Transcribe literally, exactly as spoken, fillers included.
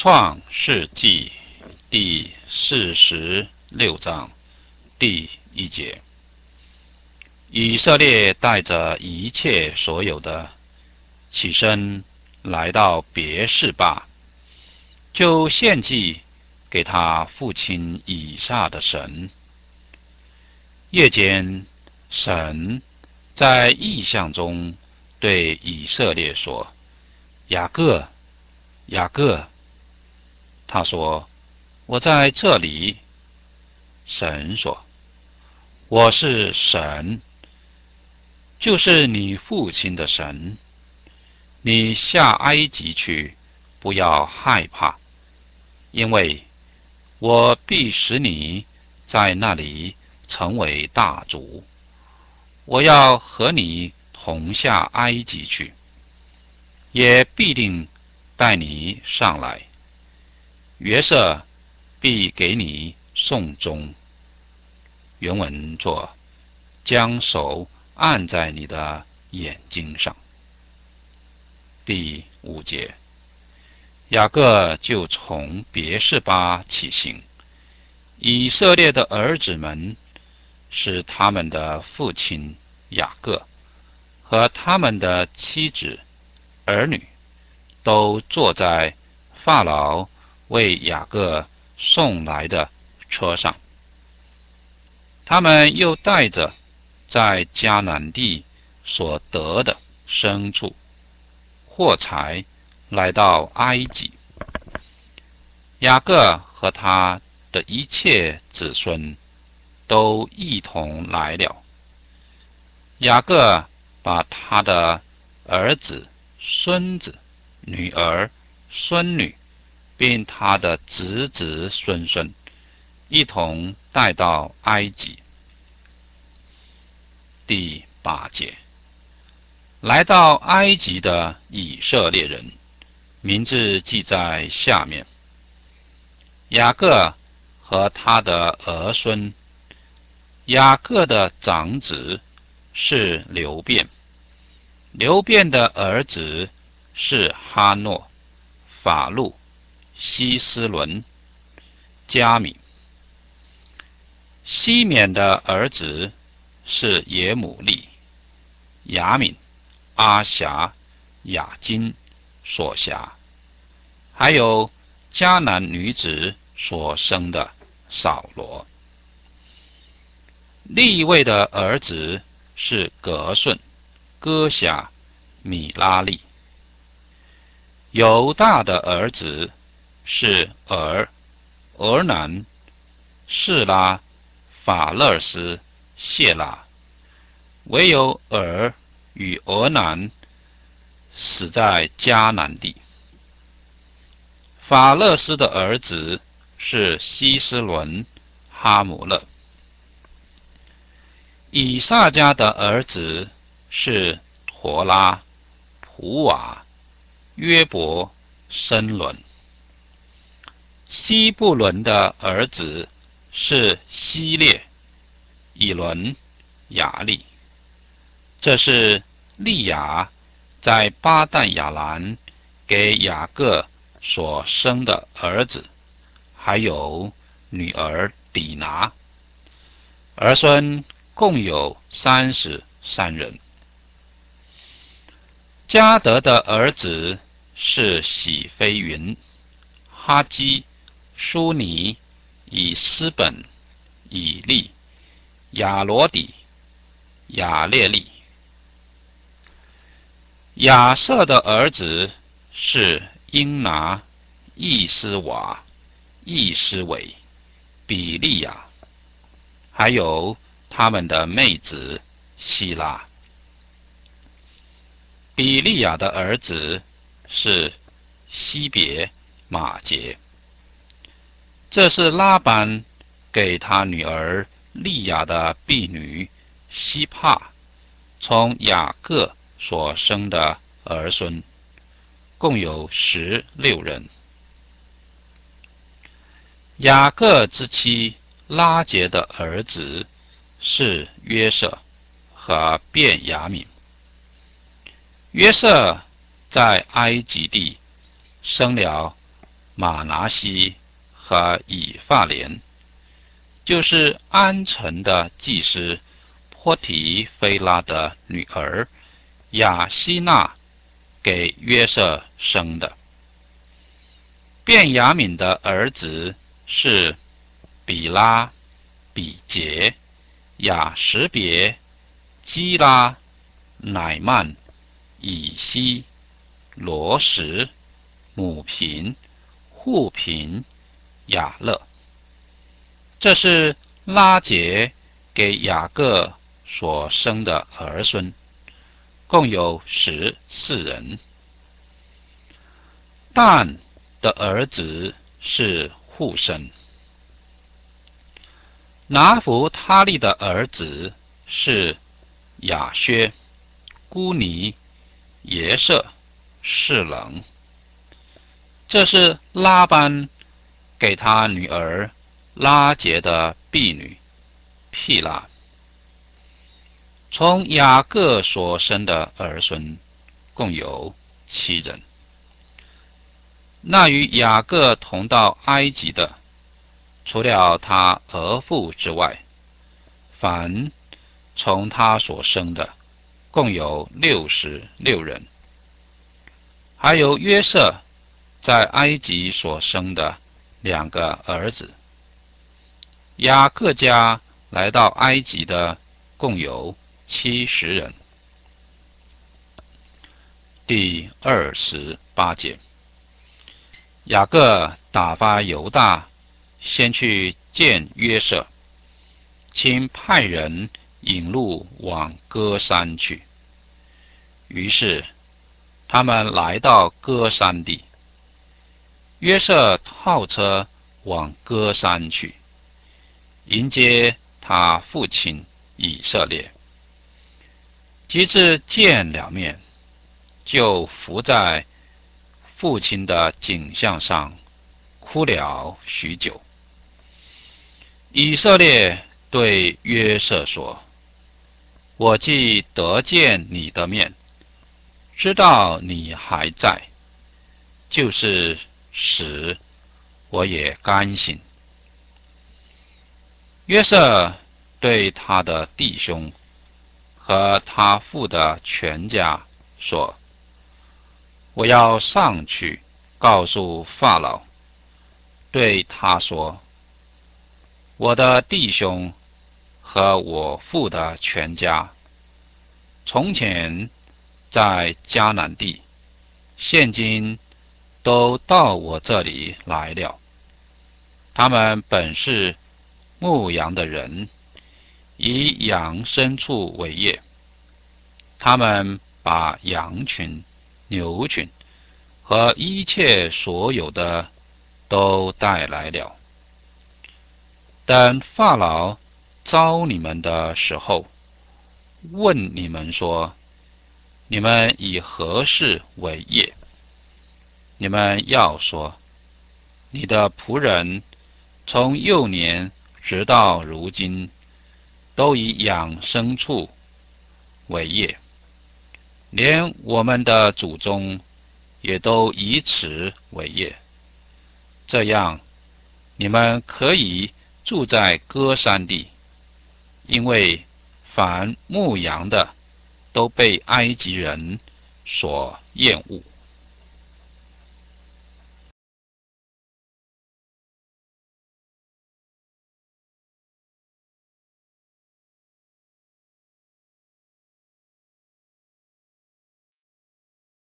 创世纪第四十六章第一节，以色列带着一切所有的起身来到别是巴，就献祭给他父亲以撒的神。夜间，神在异象中对以色列说：雅各，雅各。他说：我在这里。神说：我是神，就是你父亲的神。你下埃及去，不要害怕，因为我必使你在那里成为大族。我要和你同下埃及去，也必定带你上来。约瑟必给你送终。原文作：将手按在你的眼睛上。第五节，雅各就从别是巴起行。以色列的儿子们是他们的父亲雅各和他们的妻子儿女，都坐在法老为雅各送来的车上。他们又带着在迦南地所得的牲畜、货财来到埃及。雅各和他的一切子孙都一同来了。雅各把他的儿子、孙子、女儿、孙女，并他的子子孙孙一同带到埃及。第八节，来到埃及的以色列人，名字记在下面：雅各和他的儿孙。雅各的长子是流便，流便的儿子是哈诺、法路、希斯伦、加米。西缅的儿子是耶母利、雅敏、阿辖、雅金、所辖，还有迦南女子所生的扫罗。利未的儿子是革顺、哥辖、米拉利。犹大的儿子是尔、俄南、示拉、法勒斯、谢拉。唯有尔与俄南死在迦南地。法勒斯的儿子是希斯伦、哈姆勒。以撒家的儿子是陀拉、普瓦、约伯、申伦。西布伦的儿子是希列、以伦、雅利。这是利亚在巴旦亚兰给雅各所生的儿子，还有女儿底拿。儿孙共有三十三人。迦得的儿子是喜非云、哈基、舒尼、以斯本、以利、亚罗底、亚列利。亚瑟的儿子是英拿、易斯瓦、易斯伟、比利亚，还有他们的妹子希拉。比利亚的儿子是西别、马杰。这是拉班给他女儿利亚的婢女希帕从雅各所生的儿孙，共有十六人。雅各之妻拉结的儿子是约瑟和便雅悯。约瑟在埃及地生了马拿西和以法莲，就是安城的祭司波提菲拉的女儿雅西娜给约瑟生的。便雅悯的儿子是比拉、比杰、雅什别、基拉、乃曼、以西、罗什、母平、户平、雅勒。这是拉结给雅各所生的儿孙，共有十四人。但的儿子是户生。拿弗他利的儿子是雅薛、孤尼、耶舍、士冷。这是拉班给他女儿拉结的婢女毗拉。从雅各所生的儿孙共有七人。那与雅各同到埃及的，除了他儿妇之外，凡从他所生的，共有六十六人。还有约瑟在埃及所生的两个儿子。雅各家来到埃及的，共有七十人。第二十八节，雅各打发犹大先去见约瑟，请派人引路往歌山去。于是他们来到歌山地，约瑟套车往歌山去，迎接他父亲以色列。及至见了面，就伏在父亲的颈项上哭了许久。以色列对约瑟说：我既得见你的面，知道你还在，就是死，我也甘心。约瑟对他的弟兄和他父的全家说：我要上去告诉法老，对他说：我的弟兄和我父的全家，从前在迦南地，现今都到我这里来了。他们本是牧羊的人，以养牲畜为业。他们把羊群、牛群和一切所有的都带来了。等法老招你们的时候，问你们说：你们以何事为业？你们要说：你的仆人从幼年直到如今，都以养牲畜为业，连我们的祖宗也都以此为业。这样，你们可以住在歌山地，因为凡牧羊的都被埃及人所厌恶。